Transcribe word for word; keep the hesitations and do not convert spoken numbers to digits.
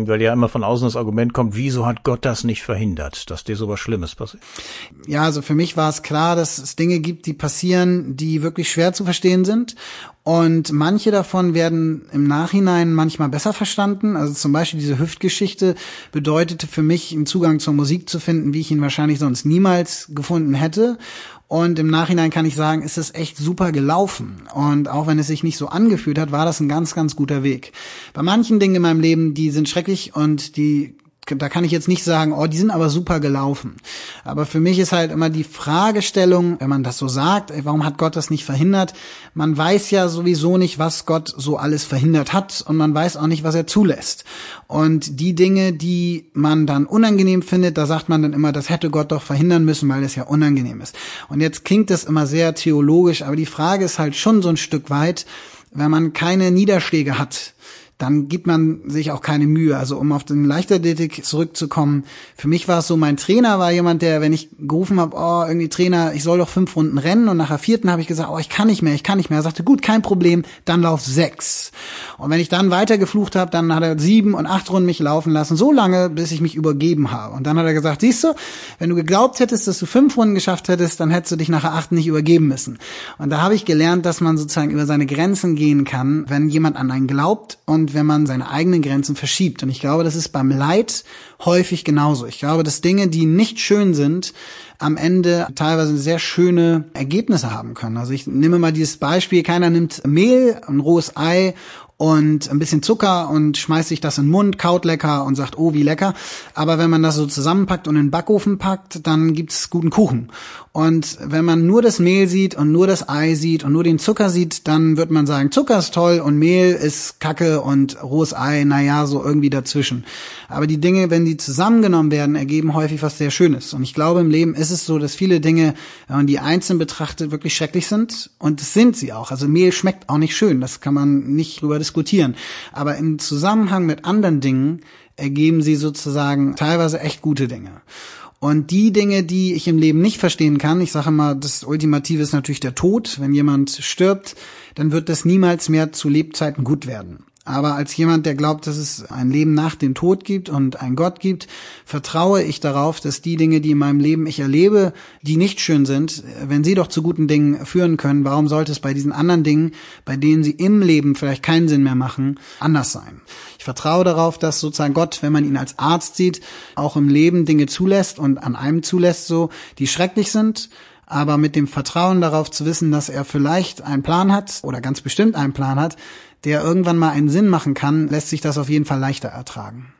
weil ja immer von außen das Argument kommt, wieso hat Gott das nicht verhindert, dass dir sowas Schlimmes passiert? Ja, also für mich war es klar, dass es Dinge gibt, die passieren, die wirklich schwer zu verstehen sind. Und manche davon werden im Nachhinein manchmal besser verstanden. Also zum Beispiel diese Hüftgeschichte bedeutete für mich, einen Zugang zur Musik zu finden, wie ich ihn wahrscheinlich sonst niemals gefunden hätte. Und im Nachhinein kann ich sagen, ist es echt super gelaufen. Und auch wenn es sich nicht so angefühlt hat, war das ein ganz, ganz guter Weg. Bei manchen Dingen in meinem Leben, die sind schrecklich und die da kann ich jetzt nicht sagen, oh, die sind aber super gelaufen. Aber für mich ist halt immer die Fragestellung, wenn man das so sagt, ey, warum hat Gott das nicht verhindert? Man weiß ja sowieso nicht, was Gott so alles verhindert hat und man weiß auch nicht, was er zulässt. Und die Dinge, die man dann unangenehm findet, da sagt man dann immer, das hätte Gott doch verhindern müssen, weil das ja unangenehm ist. Und jetzt klingt das immer sehr theologisch, aber die Frage ist halt schon so ein Stück weit, wenn man keine Niederschläge hat, dann gibt man sich auch keine Mühe. Also um auf den Leichtathletik zurückzukommen, für mich war es so, mein Trainer war jemand, der, wenn ich gerufen habe, oh, irgendwie Trainer, ich soll doch fünf Runden rennen und nach der vierten habe ich gesagt, oh, ich kann nicht mehr, ich kann nicht mehr. Er sagte, gut, kein Problem, dann lauf sechs. Und wenn ich dann weiter geflucht habe, dann hat er sieben und acht Runden mich laufen lassen, so lange, bis ich mich übergeben habe. Und dann hat er gesagt, siehst du, wenn du geglaubt hättest, dass du fünf Runden geschafft hättest, dann hättest du dich nach der achten nicht übergeben müssen. Und da habe ich gelernt, dass man sozusagen über seine Grenzen gehen kann, wenn jemand an einen glaubt und wenn man seine eigenen Grenzen verschiebt. Und ich glaube, das ist beim Leid häufig genauso. Ich glaube, dass Dinge, die nicht schön sind, am Ende teilweise sehr schöne Ergebnisse haben können. Also ich nehme mal dieses Beispiel, keiner nimmt Mehl, ein rohes Ei und ein bisschen Zucker und schmeißt sich das in den Mund, kaut lecker und sagt, oh, wie lecker. Aber wenn man das so zusammenpackt und in den Backofen packt, dann gibt's guten Kuchen. Und wenn man nur das Mehl sieht und nur das Ei sieht und nur den Zucker sieht, dann wird man sagen, Zucker ist toll und Mehl ist Kacke und rohes Ei, naja, so irgendwie dazwischen. Aber die Dinge, wenn die zusammengenommen werden, ergeben häufig was sehr Schönes. Und ich glaube, im Leben ist es so, dass viele Dinge, wenn man die einzeln betrachtet, wirklich schrecklich sind. Und das sind sie auch. Also Mehl schmeckt auch nicht schön. Das kann man nicht drüber diskutieren. Aber im Zusammenhang mit anderen Dingen ergeben sie sozusagen teilweise echt gute Dinge. Und die Dinge, die ich im Leben nicht verstehen kann, ich sage mal, das Ultimative ist natürlich der Tod. Wenn jemand stirbt, dann wird das niemals mehr zu Lebzeiten gut werden. Aber als jemand, der glaubt, dass es ein Leben nach dem Tod gibt und einen Gott gibt, vertraue ich darauf, dass die Dinge, die in meinem Leben ich erlebe, die nicht schön sind, wenn sie doch zu guten Dingen führen können, warum sollte es bei diesen anderen Dingen, bei denen sie im Leben vielleicht keinen Sinn mehr machen, anders sein? Ich vertraue darauf, dass sozusagen Gott, wenn man ihn als Arzt sieht, auch im Leben Dinge zulässt und an einem zulässt, so, die schrecklich sind, aber mit dem Vertrauen darauf zu wissen, dass er vielleicht einen Plan hat oder ganz bestimmt einen Plan hat, der irgendwann mal einen Sinn machen kann, lässt sich das auf jeden Fall leichter ertragen.